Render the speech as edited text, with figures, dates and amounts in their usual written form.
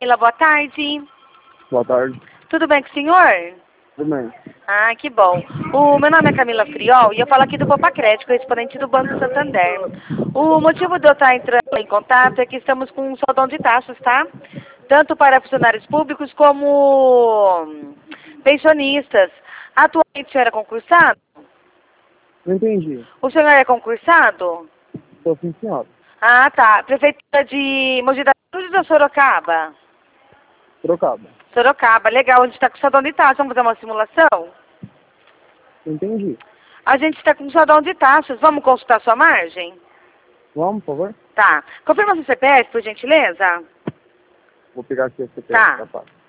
Camila, boa tarde. Boa tarde. Tudo bem com o senhor? Tudo bem. Ah, que bom. O meu nome é Camila Friol e eu falo aqui do Copacrédito, correspondente do Banco Santander. O motivo de eu estar entrando em contato é que estamos com um saldão de taxas, tá? Tanto para funcionários públicos como pensionistas. Atualmente o senhor é concursado? Não entendi. O senhor é concursado? Estou sim, senhora. Ah, tá. Prefeitura de Mogi das Cruzes ou Sorocaba? Trocado. Sorocaba, legal. A gente está com saldão de taxas. Vamos fazer uma simulação? Não entendi. A gente está com saldão de taxas. Vamos consultar sua margem? Vamos, por favor? Tá. Confirma seu CPF, por gentileza? Vou pegar aqui o CPF. Tá. Rapaz.